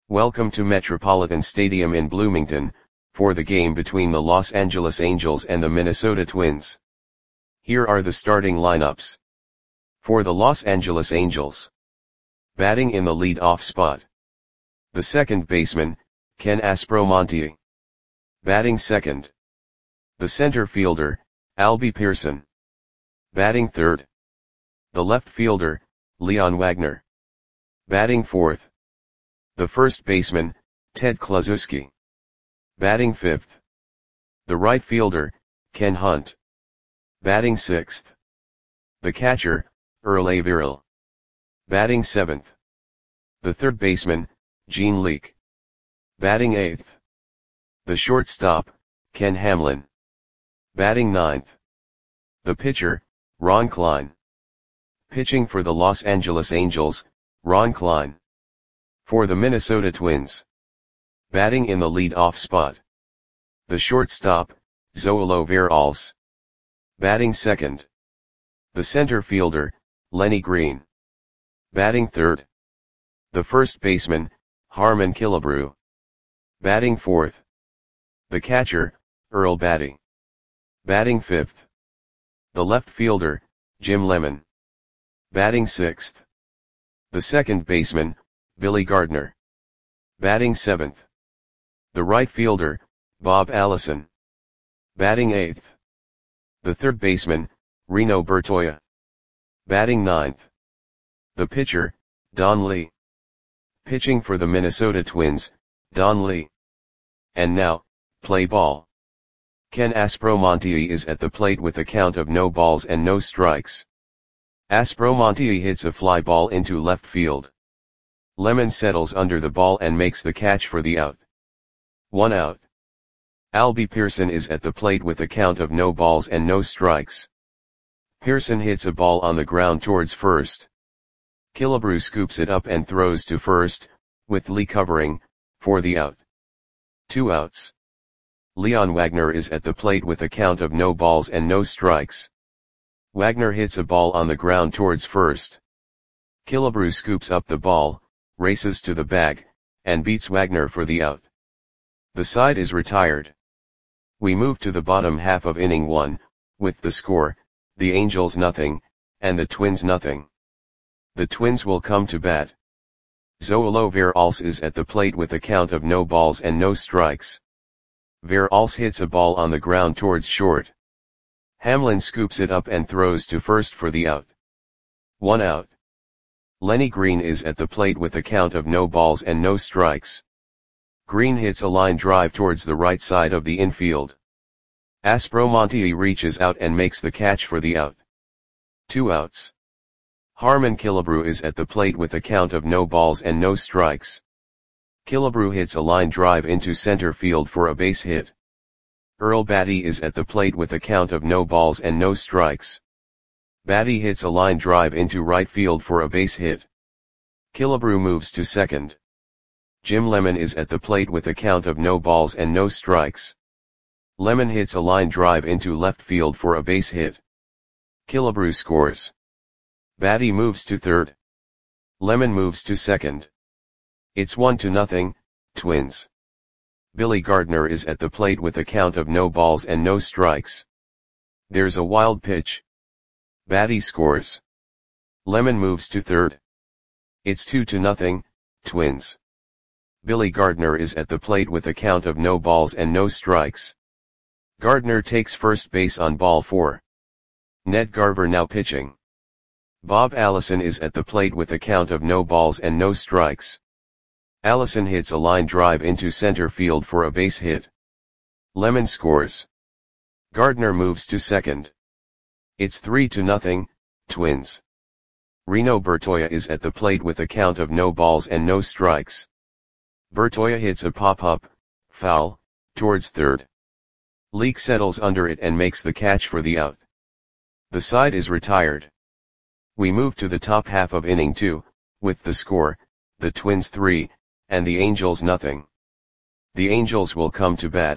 Welcome to Metropolitan Stadium in Bloomington, for the game between the Los Angeles Angels and the Minnesota Twins. Here are the starting lineups. For the Los Angeles Angels. Batting in the lead-off spot. The second baseman, Ken Aspromonte. Batting second. The center fielder, Albie Pearson. Batting third. The left fielder, Leon Wagner. Batting fourth. The first baseman, Ted Kluszewski. Batting fifth. The right fielder, Ken Hunt. Batting sixth. The catcher, Earl Averill. Batting seventh. The third baseman, Gene Leake. Batting eighth. The shortstop, Ken Hamlin. Batting ninth. The pitcher, Ron Klein. Pitching for the Los Angeles Angels, Ron Klein. For the Minnesota Twins. Batting in the lead-off spot. The shortstop, Zoilo Veralce. Batting second. The center fielder, Lenny Green. Batting third. The first baseman, Harmon Killebrew. Batting fourth. The catcher, Earl Batty. Batting fifth. The left fielder, Jim Lemon. Batting sixth. The second baseman, Billy Gardner. Batting seventh. The right fielder, Bob Allison. Batting eighth. The third baseman, Reno Bertoia. Batting ninth. The pitcher, Don Lee. Pitching for the Minnesota Twins, Don Lee. And now, play ball. Ken Aspromonte is at the plate with a count of no balls and no strikes. Aspromonte hits a fly ball into left field. Lemon settles under the ball and makes the catch for the out. 1 out. Albie Pearson is at the plate with a count of no balls and no strikes. Pearson hits a ball on the ground towards first. Killebrew scoops it up and throws to first, with Lee covering, for the out. 2 outs. Leon Wagner is at the plate with a count of no balls and no strikes. Wagner hits a ball on the ground towards first. Killebrew scoops up the ball, races to the bag, and beats Wagner for the out. The side is retired. We move to the bottom half of inning 1, with the score, the Angels nothing, and the Twins nothing. The Twins will come to bat. Zoilo Veralce is at the plate with a count of no balls and no strikes. Veralce hits a ball on the ground towards short. Hamlin scoops it up and throws to first for the out. 1 out. Lenny Green is at the plate with a count of no balls and no strikes. Green hits a line drive towards the right side of the infield. Aspromonte reaches out and makes the catch for the out. 2 outs. Harmon Killebrew is at the plate with a count of no balls and no strikes. Killebrew hits a line drive into center field for a base hit. Earl Batty is at the plate with a count of no balls and no strikes. Batty hits a line drive into right field for a base hit. Killebrew moves to second. Jim Lemon is at the plate with a count of no balls and no strikes. Lemon hits a line drive into left field for a base hit. Killebrew scores. Batty moves to third. Lemon moves to second. It's 1-0, Twins. Billy Gardner is at the plate with a count of no balls and no strikes. There's a wild pitch. Batty scores. Lemon moves to third. It's 2-0, Twins. Billy Gardner is at the plate with a count of no balls and no strikes. Gardner takes first base on ball 4. Ned Garver now pitching. Bob Allison is at the plate with a count of no balls and no strikes. Allison hits a line drive into center field for a base hit. Lemon scores. Gardner moves to second. It's 3-0, Twins. Reno Bertoia is at the plate with a count of no balls and no strikes. Bertoia hits a pop-up, foul, towards third. Leake settles under it and makes the catch for the out. The side is retired. We move to the top half of inning 2, with the score, the Twins 3, and the Angels nothing. The Angels will come to bat.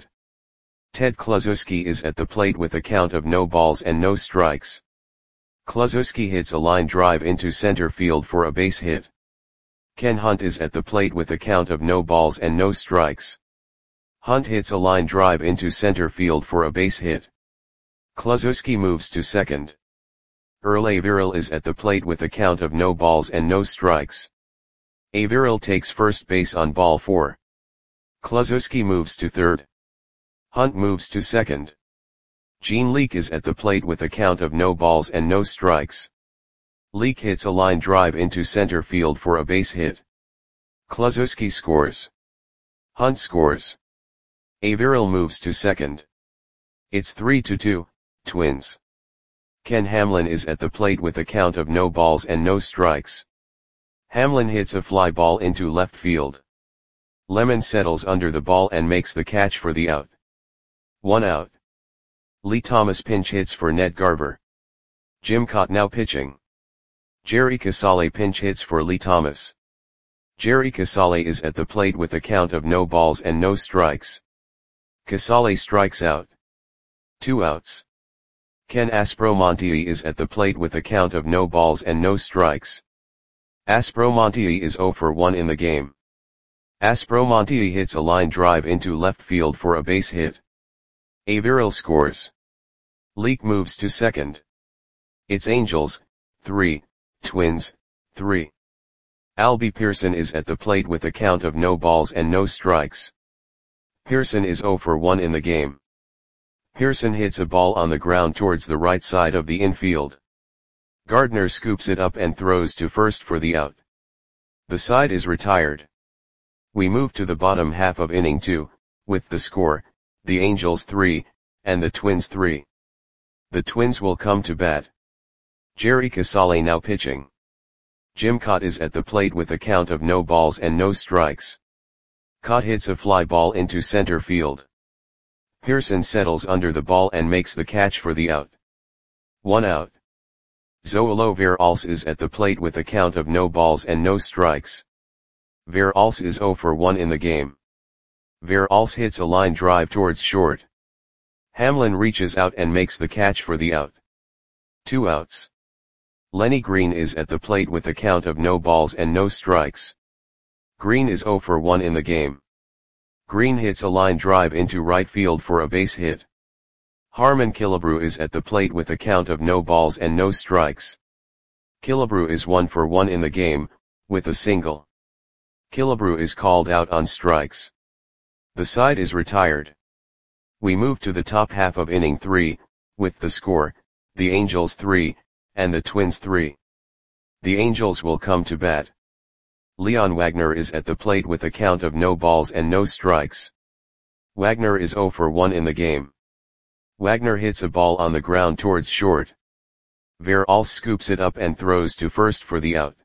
Ted Kluszewski is at the plate with a count of no balls and no strikes. Kluszewski hits a line drive into center field for a base hit. Ken Hunt is at the plate with a count of no balls and no strikes. Hunt hits a line drive into center field for a base hit. Kluszewski moves to second. Earl Averill is at the plate with a count of no balls and no strikes. Averill takes first base on ball 4. Kluszewski moves to third. Hunt moves to second. Gene Leake is at the plate with a count of no balls and no strikes. Leake hits a line drive into center field for a base hit. Kluszewski scores. Hunt scores. Averill moves to second. It's 3-2, Twins. Ken Hamlin is at the plate with a count of no balls and no strikes. Hamlin hits a fly ball into left field. Lemon settles under the ball and makes the catch for the out. 1 out. Lee Thomas pinch hits for Ned Garver. Jim Kaat now pitching. Jerry Casale pinch hits for Lee Thomas. Jerry Casale is at the plate with a count of no balls and no strikes. Casale strikes out. 2 outs. Ken Aspromonte is at the plate with a count of no balls and no strikes. Aspromonte is 0 for 1 in the game. Aspromonte hits a line drive into left field for a base hit. Averill scores. Leake moves to second. It's Angels, 3, Twins, 3. Albie Pearson is at the plate with a count of no balls and no strikes. Pearson is 0 for 1 in the game. Pearson hits a ball on the ground towards the right side of the infield. Gardner scoops it up and throws to first for the out. The side is retired. We move to the bottom half of inning 2, with the score, the Angels 3, and the Twins 3. The Twins will come to bat. Jerry Casale now pitching. Jim Kaat is at the plate with a count of no balls and no strikes. Kaat hits a fly ball into center field. Pearson settles under the ball and makes the catch for the out. 1 out. Zoilo Veralce is at the plate with a count of no balls and no strikes. Veralce is 0 for 1 in the game. Veralce hits a line drive towards short. Hamlin reaches out and makes the catch for the out. 2 outs. Lenny Green is at the plate with a count of no balls and no strikes. Green is 0 for 1 in the game. Green hits a line drive into right field for a base hit. Harmon Killebrew is at the plate with a count of no balls and no strikes. Killebrew is 1 for 1 in the game, with a single. Killebrew is called out on strikes. The side is retired. We move to the top half of inning 3, with the score, the Angels 3, and the Twins 3. The Angels will come to bat. Leon Wagner is at the plate with a count of no balls and no strikes. Wagner is 0 for 1 in the game. Wagner hits a ball on the ground towards short. Veralce scoops it up and throws to first for the out.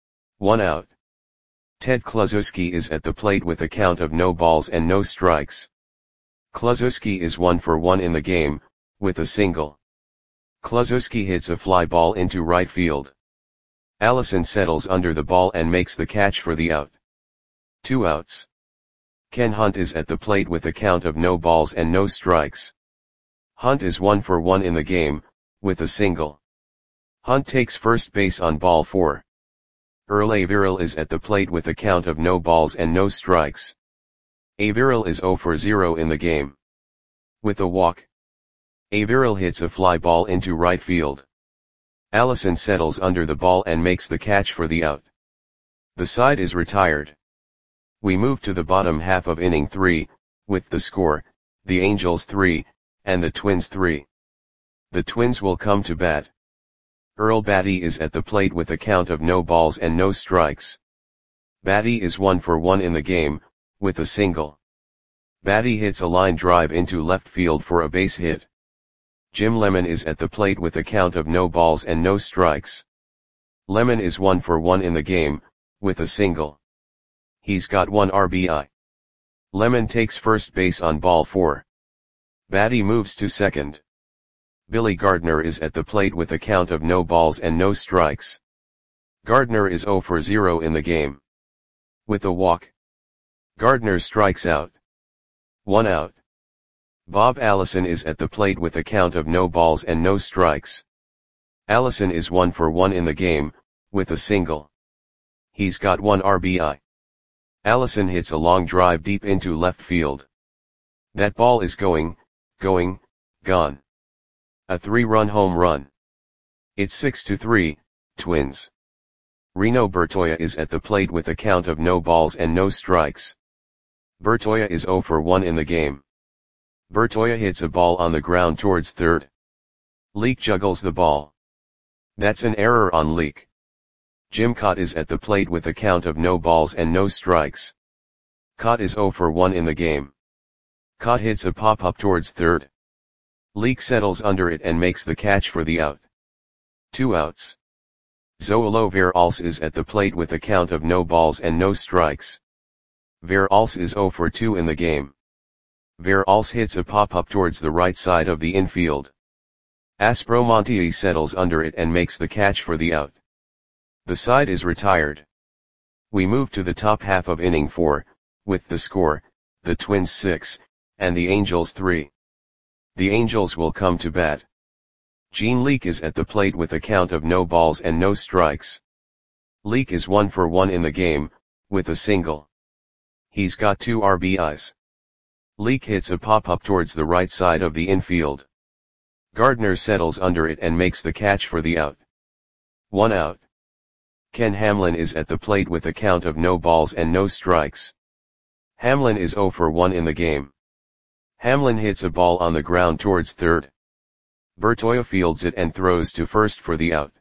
1 out. Ted Kluszewski is at the plate with a count of no balls and no strikes. Kluszewski is 1 for 1 in the game, with a single. Kluszewski hits a fly ball into right field. Allison settles under the ball and makes the catch for the out. 2 outs. Ken Hunt is at the plate with a count of no balls and no strikes. Hunt is 1 for 1 in the game, with a single. Hunt takes first base on ball 4. Earl Averill is at the plate with a count of no balls and no strikes. Averill is 0 for 0 in the game. With a walk. Averill hits a fly ball into right field. Allison settles under the ball and makes the catch for the out. The side is retired. We move to the bottom half of inning 3, with the score, the Angels 3, and the Twins 3. The Twins will come to bat. Earl Batty is at the plate with a count of no balls and no strikes. Batty is 1 for 1 in the game, with a single. Batty hits a line drive into left field for a base hit. Jim Lemon is at the plate with a count of no balls and no strikes. Lemon is 1 for 1 in the game, with a single. He's got 1 RBI. Lemon takes first base on ball 4. Batty moves to second. Billy Gardner is at the plate with a count of no balls and no strikes. Gardner is 0 for 0 in the game. With a walk. Gardner strikes out. 1 out. Bob Allison is at the plate with a count of no balls and no strikes. Allison is 1 for 1 in the game, with a single. He's got 1 RBI. Allison hits a long drive deep into left field. That ball is going, gone. A 3-run home run. It's 6-3, Twins. Reno Bertoia is at the plate with a count of no balls and no strikes. Bertoia is 0 for 1 in the game. Bertoia hits a ball on the ground towards third. Leake juggles the ball. That's an error on Leake. Jim Kaat is at the plate with a count of no balls and no strikes. Kaat is 0 for 1 in the game. Kaat hits a pop-up towards third. Leake settles under it and makes the catch for the out. 2 outs. Zoilo Veralce is at the plate with a count of no balls and no strikes. Veralce is 0 for 2 in the game. Veralce hits a pop-up towards the right side of the infield. Aspromonte settles under it and makes the catch for the out. The side is retired. We move to the top half of inning 4, with the score, the Twins 6, and the Angels 3. The Angels will come to bat. Gene Leake is at the plate with a count of no balls and no strikes. Leake is 1 for 1 in the game, with a single. He's got 2 RBIs. Leake hits a pop-up towards the right side of the infield. Gardner settles under it and makes the catch for the out. 1 out. Ken Hamlin is at the plate with a count of no balls and no strikes. Hamlin is 0 for 1 in the game. Hamlin hits a ball on the ground towards third. Bertoia fields it and throws to first for the out.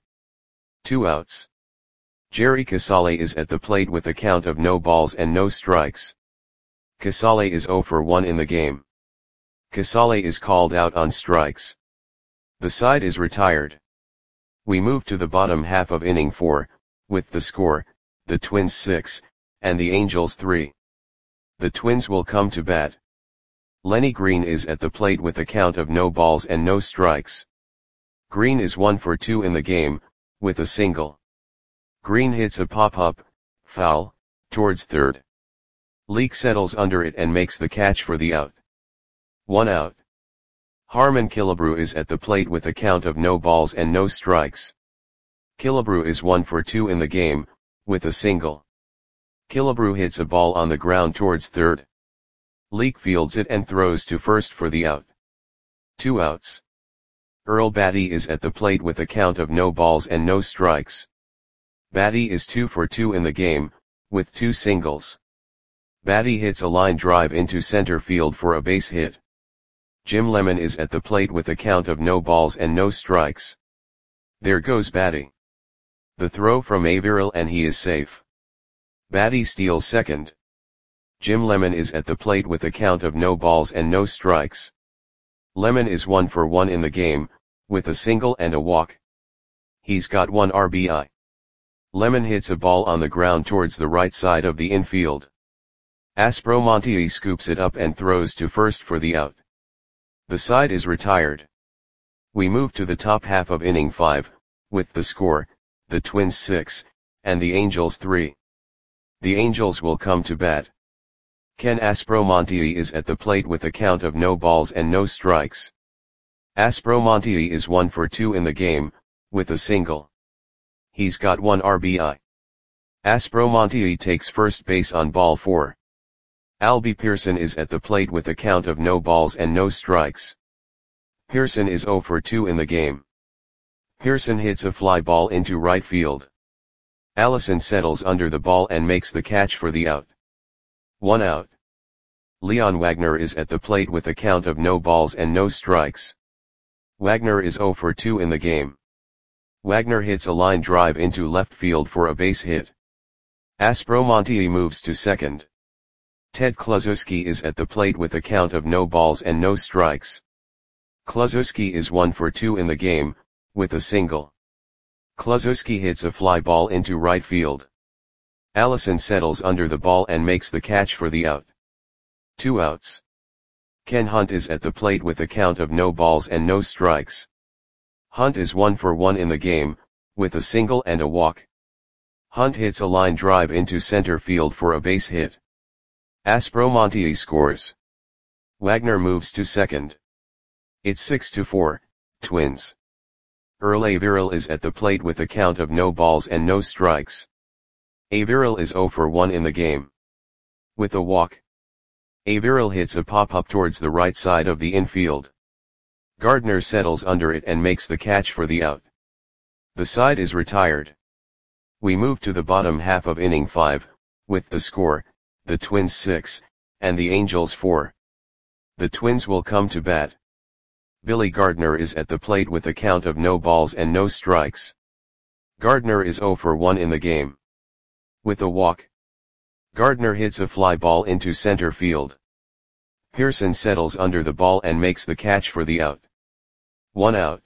2 outs. Jerry Casale is at the plate with a count of no balls and no strikes. Casale is 0 for 1 in the game. Casale is called out on strikes. The side is retired. We move to the bottom half of inning 4, with the score, the Twins 6, and the Angels 3. The Twins will come to bat. Lenny Green is at the plate with a count of no balls and no strikes. Green is 1 for 2 in the game, with a single. Green hits a pop-up, foul, towards third. Leake settles under it and makes the catch for the out. 1 out. Harmon Killebrew is at the plate with a count of no balls and no strikes. Killebrew is 1 for 2 in the game, with a single. Killebrew hits a ball on the ground towards third. Leake fields it and throws to first for the out. 2 outs. Earl Batty is at the plate with a count of no balls and no strikes. Batty is 2 for 2 in the game, with 2 singles. Batty hits a line drive into center field for a base hit. Jim Lemon is at the plate with a count of no balls and no strikes. There goes Batty. The throw from Averill and he is safe. Batty steals second. Jim Lemon is at the plate with a count of no balls and no strikes. Lemon is 1 for 1 in the game, with a single and a walk. He's got 1 RBI. Lemon hits a ball on the ground towards the right side of the infield. Aspromonte scoops it up and throws to first for the out. The side is retired. We move to the top half of inning 5, with the score, the Twins 6, and the Angels 3. The Angels will come to bat. Ken Aspromonte is at the plate with a count of no balls and no strikes. Aspromonte is 1 for 2 in the game, with a single. He's got 1 RBI. Aspromonte takes first base on ball 4. Albie Pearson is at the plate with a count of no balls and no strikes. Pearson is 0 for 2 in the game. Pearson hits a fly ball into right field. Allison settles under the ball and makes the catch for the out. 1 out. Leon Wagner is at the plate with a count of no balls and no strikes. Wagner is 0 for 2 in the game. Wagner hits a line drive into left field for a base hit. Aspromonte moves to second. Ted Kluszewski is at the plate with a count of no balls and no strikes. Kluszewski is 1 for 2 in the game, with a single. Kluszewski hits a fly ball into right field. Allison settles under the ball and makes the catch for the out. 2 outs. Ken Hunt is at the plate with a count of no balls and no strikes. Hunt is 1 for 1 in the game, with a single and a walk. Hunt hits a line drive into center field for a base hit. Aspromonte scores. Wagner moves to second. It's 6-4, Twins. Earl Averill is at the plate with a count of no balls and no strikes. Averill is 0 for 1 in the game. With a walk, Averill hits a pop-up towards the right side of the infield. Gardner settles under it and makes the catch for the out. The side is retired. We move to the bottom half of inning 5, with the score, the Twins 6, and the Angels 4. The Twins will come to bat. Billy Gardner is at the plate with a count of no balls and no strikes. Gardner is 0 for 1 in the game. With a walk, Gardner hits a fly ball into center field. Pearson settles under the ball and makes the catch for the out. 1 out.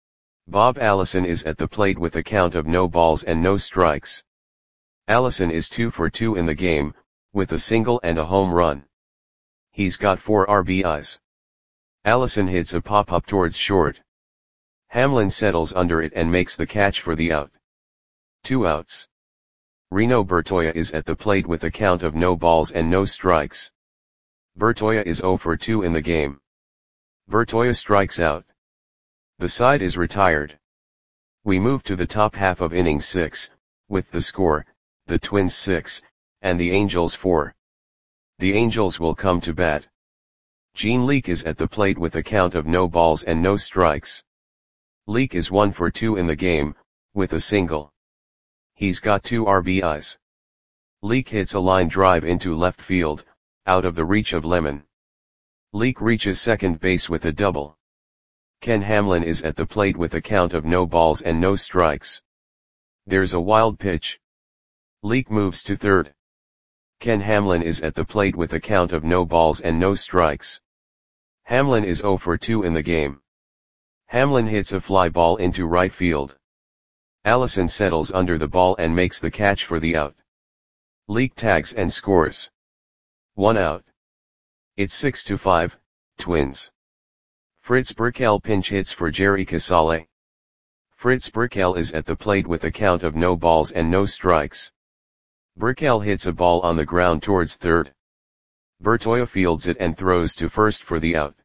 Bob Allison is at the plate with a count of no balls and no strikes. Allison is 2 for 2 in the game, with a single and a home run. He's got 4 RBIs. Allison hits a pop-up towards short. Hamlin settles under it and makes the catch for the out. 2 outs. Reno Bertoia is at the plate with a count of no balls and no strikes. Bertoia is 0 for 2 in the game. Bertoia strikes out. The side is retired. We move to the top half of inning 6, with the score, the Twins 6, and the Angels 4. The Angels will come to bat. Gene Leake is at the plate with a count of no balls and no strikes. Leake is 1 for 2 in the game, with a single. He's got 2 RBIs. Leake hits a line drive into left field, out of the reach of Lemon. Leake reaches second base with a double. Ken Hamlin is at the plate with a count of no balls and no strikes. There's a wild pitch. Leake moves to third. Ken Hamlin is at the plate with a count of no balls and no strikes. Hamlin is 0 for 2 in the game. Hamlin hits a fly ball into right field. Allison settles under the ball and makes the catch for the out. Leake tags and scores. 1 out. It's 6-5, Twins. Fritz Burkell pinch hits for Jerry Casale. Fritz Burkell is at the plate with a count of no balls and no strikes. Burkell hits a ball on the ground towards third. Bertoia fields it and throws to first for the out.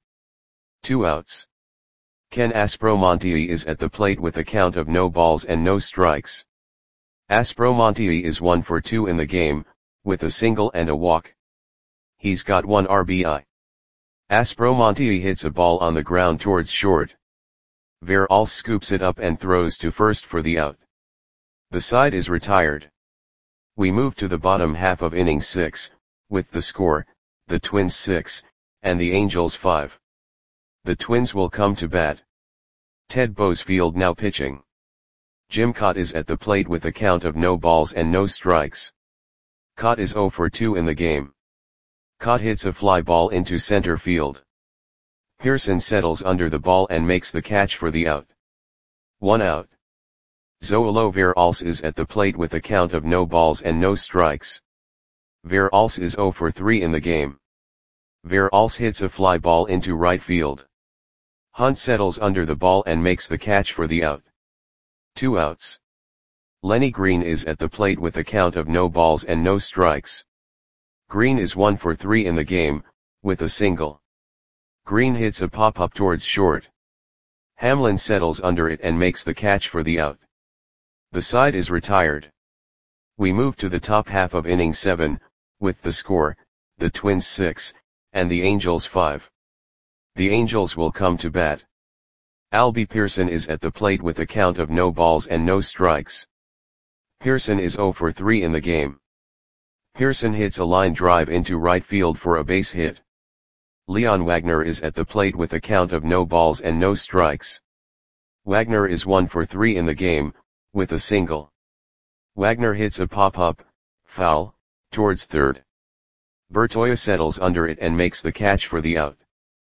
2 outs. Ken Aspromonte is at the plate with a count of no balls and no strikes. Aspromonte is 1 for 2 in the game, with a single and a walk. He's got 1 RBI. Aspromonte hits a ball on the ground towards short. Veralls scoops it up and throws to first for the out. The side is retired. We move to the bottom half of inning 6, with the score, the Twins 6, and the Angels 5. The Twins will come to bat. Ted Boesfield now pitching. Jim Kaat is at the plate with a count of no balls and no strikes. Kaat is 0 for 2 in the game. Kaat hits a fly ball into center field. Pearson settles under the ball and makes the catch for the out. 1 out. Zoilo Veralls is at the plate with a count of no balls and no strikes. Veralls is 0 for 3 in the game. Veralls hits a fly ball into right field. Hunt settles under the ball and makes the catch for the out. 2 outs. Lenny Green is at the plate with a count of no balls and no strikes. Green is 1 for 3 in the game, with a single. Green hits a pop-up towards short. Hamlin settles under it and makes the catch for the out. The side is retired. We move to the top half of inning 7, with the score, the Twins 6, and the Angels 5. The Angels will come to bat. Albie Pearson is at the plate with a count of no balls and no strikes. Pearson is 0 for 3 in the game. Pearson hits a line drive into right field for a base hit. Leon Wagner is at the plate with a count of no balls and no strikes. Wagner is 1 for 3 in the game, with a single. Wagner hits a pop-up, foul, towards third. Bertoia settles under it and makes the catch for the out.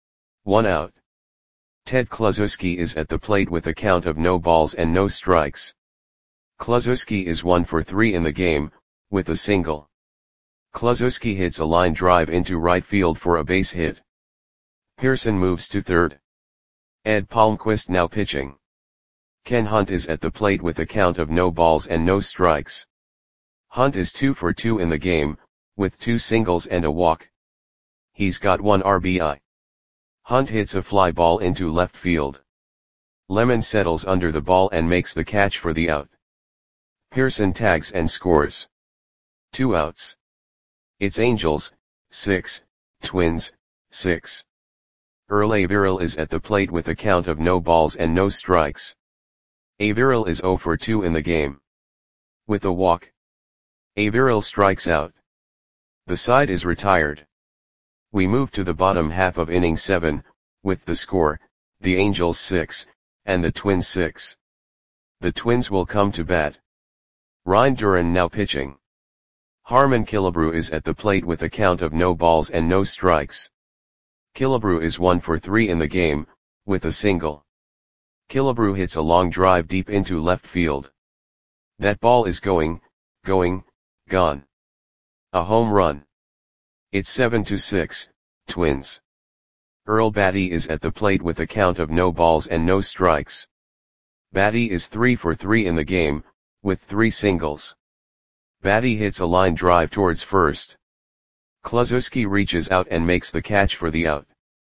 1 out. Ted Kluszewski is at the plate with a count of no balls and no strikes. Kluszewski is 1 for 3 in the game, with a single. Kluszewski hits a line drive into right field for a base hit. Pearson moves to third. Ed Palmquist now pitching. Ken Hunt is at the plate with a count of no balls and no strikes. Hunt is 2 for 2 in the game, with 2 singles and a walk. He's got 1 RBI. Hunt hits a fly ball into left field. Lemon settles under the ball and makes the catch for the out. Pearson tags and scores. 2 outs. It's Angels, 6, Twins, 6. Earl Averill is at the plate with a count of no balls and no strikes. Averill is 0 for 2 in the game. With a walk, Averill strikes out. The side is retired. We move to the bottom half of inning 7, with the score, the Angels 6, and the Twins 6. The Twins will come to bat. Ryan Duran now pitching. Harmon Killebrew is at the plate with a count of no balls and no strikes. Killebrew is 1 for 3 in the game, with a single. Killebrew hits a long drive deep into left field. That ball is going, gone. A home run. It's 7-6, Twins. Earl Battey is at the plate with a count of no balls and no strikes. Battey is 3 for 3 in the game, with 3 singles. Battey hits a line drive towards first. Kluszewski reaches out and makes the catch for the out.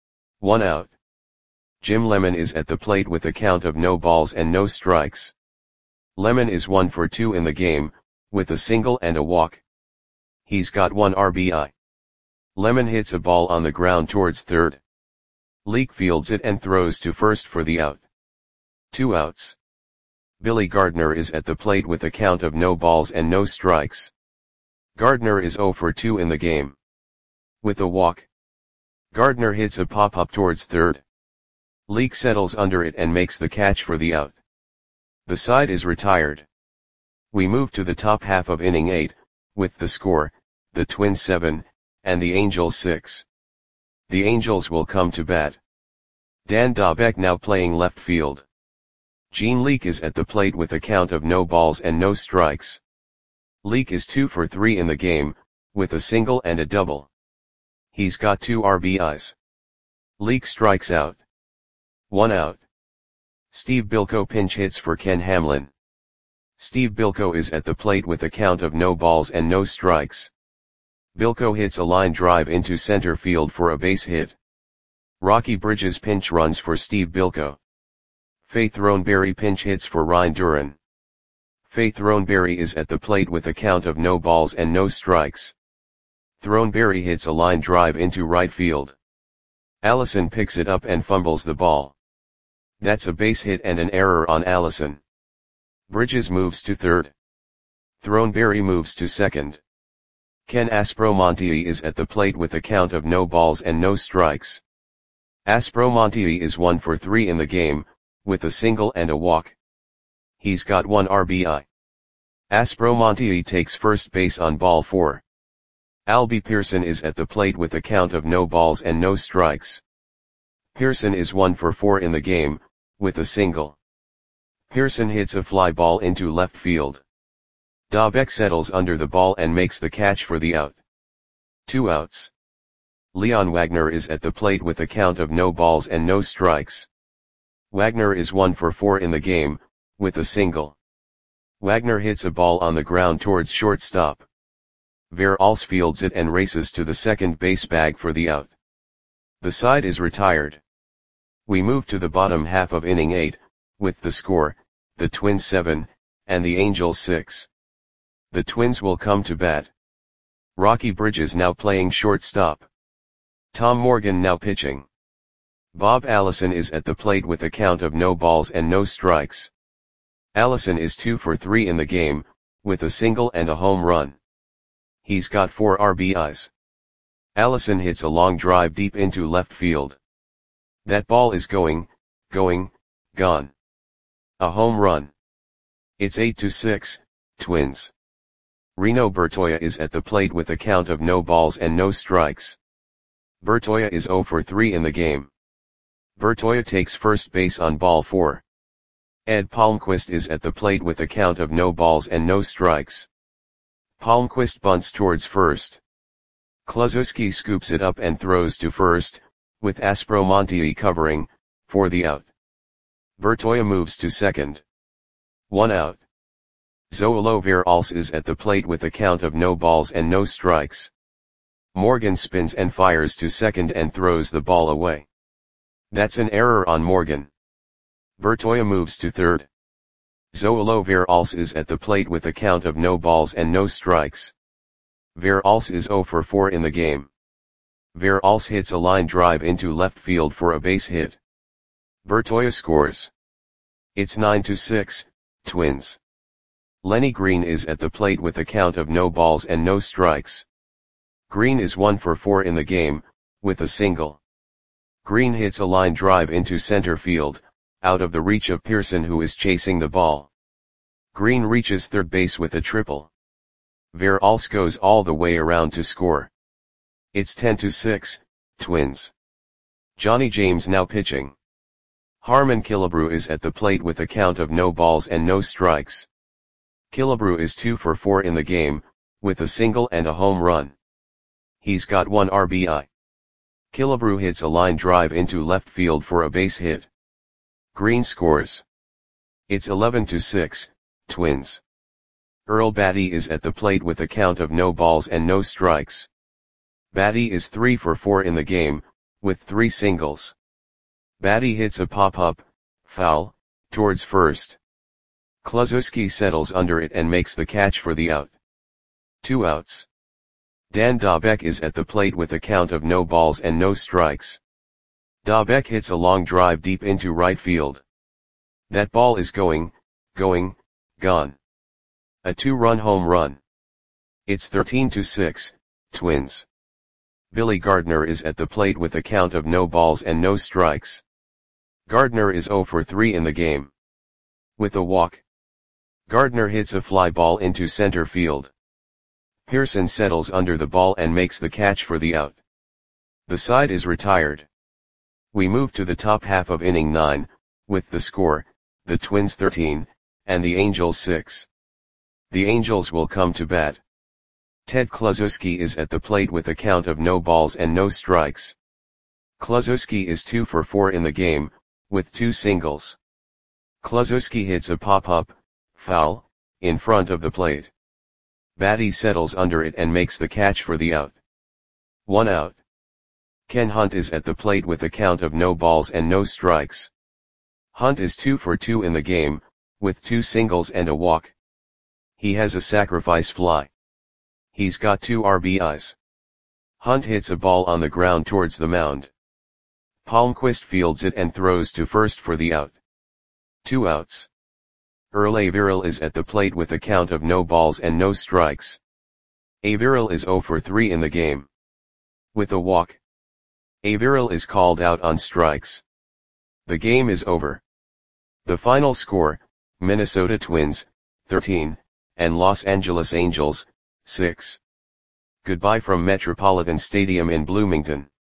1 out. Jim Lemon is at the plate with a count of no balls and no strikes. Lemon is 1 for 2 in the game, with a single and a walk. He's got 1 RBI. Lemon hits a ball on the ground towards third. Leake fields it and throws to first for the out. 2 outs. Billy Gardner is at the plate with a count of no balls and no strikes. Gardner is 0 for 2 in the game. With a walk, Gardner hits a pop-up towards third. Leake settles under it and makes the catch for the out. The side is retired. We move to the top half of inning 8, with the score, the Twins 7, and the Angels 6. The Angels will come to bat. Dan Dobek now playing left field. Gene Leake is at the plate with a count of no balls and no strikes. Leake is 2 for 3 in the game, with a single and a double. He's got 2 RBIs. Leake strikes out. 1 out. Steve Bilko pinch hits for Ken Hamlin. Steve Bilko is at the plate with a count of no balls and no strikes. Bilko hits a line drive into center field for a base hit. Rocky Bridges pinch runs for Steve Bilko. Faith Throneberry pinch hits for Ryan Duran. Faith Throneberry is at the plate with a count of no balls and no strikes. Throneberry hits a line drive into right field. Allison picks it up and fumbles the ball. That's a base hit and an error on Allison. Bridges moves to third. Throneberry moves to second. Ken Aspromonte is at the plate with a count of no balls and no strikes. Aspromonte is 1 for 3 in the game, with a single and a walk. He's got 1 RBI. Aspromonte takes first base on ball 4. Albie Pearson is at the plate with a count of no balls and no strikes. Pearson is 1 for 4 in the game, with a single. Pearson hits a fly ball into left field. Dobek settles under the ball and makes the catch for the out. 2 outs. Leon Wagner is at the plate with a count of no balls and no strikes. Wagner is 1 for 4 in the game, with a single. Wagner hits a ball on the ground towards shortstop. Veralls fields it and races to the second base bag for the out. The side is retired. We move to the bottom half of inning 8, with the score, the Twins 7, and the Angels 6. The Twins will come to bat. Rocky Bridges now playing shortstop. Tom Morgan now pitching. Bob Allison is at the plate with a count of no balls and no strikes. Allison is 2 for 3 in the game, with a single and a home run. He's got 4 RBIs. Allison hits a long drive deep into left field. That ball is going, gone. A home run. It's 8-6, Twins. Reno Bertoia is at the plate with a count of no balls and no strikes. Bertoia is 0 for 3 in the game. Bertoia takes first base on ball 4. Ed Palmquist is at the plate with a count of no balls and no strikes. Palmquist bunts towards first. Kluszewski scoops it up and throws to first, with Aspromonte covering, for the out. Bertoia moves to second. 1 out. Zoilo Veralls is at the plate with a count of no balls and no strikes. Morgan spins and fires to second and throws the ball away. That's an error on Morgan. Bertoia moves to third. Zoilo Veralls is at the plate with a count of no balls and no strikes. Veralls is 0 for 4 in the game. Veralls hits a line drive into left field for a base hit. Bertoia scores. It's 9-6, Twins. Lenny Green is at the plate with a count of no balls and no strikes. Green is 1 for 4 in the game, with a single. Green hits a line drive into center field, out of the reach of Pearson, who is chasing the ball. Green reaches third base with a triple. Veralls goes all the way around to score. It's 10-6, Twins. Johnny James now pitching. Harmon Killebrew is at the plate with a count of no balls and no strikes. Killebrew is 2 for 4 in the game, with a single and a home run. He's got 1 RBI. Killebrew hits a line drive into left field for a base hit. Green scores. It's 11-6, Twins. Earl Batty is at the plate with a count of no balls and no strikes. Batty is 3 for 4 in the game, with 3 singles. Batty hits a pop-up, foul, towards first. Kluszewski settles under it and makes the catch for the out. 2 outs. Dan Dobek is at the plate with a count of no balls and no strikes. Dobek hits a long drive deep into right field. That ball is gone. A 2-run home run. It's 13-6, Twins. Billy Gardner is at the plate with a count of no balls and no strikes. Gardner is 0 for 3 in the game. With a walk. Gardner hits a fly ball into center field. Pearson settles under the ball and makes the catch for the out. The side is retired. We move to the top half of inning 9, with the score, the Twins 13, and the Angels 6. The Angels will come to bat. Ted Kluszewski is at the plate with a count of no balls and no strikes. Kluszewski is 2 for 4 in the game, with 2 singles. Kluszewski hits a pop-up, foul, in front of the plate. Batty settles under it and makes the catch for the out. 1 out. Ken Hunt is at the plate with a count of no balls and no strikes. Hunt is 2 for 2 in the game, with 2 singles and a walk. He has a sacrifice fly. He's got 2 RBIs. Hunt hits a ball on the ground towards the mound. Palmquist fields it and throws to first for the out. 2 outs. Earl Averill is at the plate with a count of no balls and no strikes. Averill is 0 for 3 in the game. With a walk. Averill is called out on strikes. The game is over. The final score, Minnesota Twins, 13, and Los Angeles Angels, 6. Goodbye from Metropolitan Stadium in Bloomington.